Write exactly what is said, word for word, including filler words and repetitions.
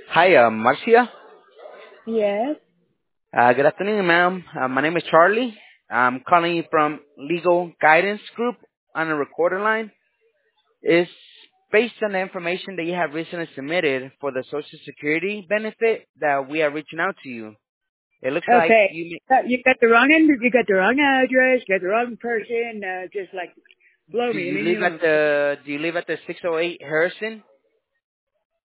Hi, uh, Marcia. Yes. Uh, good afternoon, ma'am. Uh, my name is Charlie. I'm calling you from Legal Guidance Group on a recorder line. It's based on the information that you have recently submitted for the Social Security benefit that we are reaching out to you. It looks like Okay. you Uh, You got the wrong end. You got the wrong address. You got the wrong person. Uh, just like blow do me. I you mean, you live at know. the do you live at the six oh eight Harrison?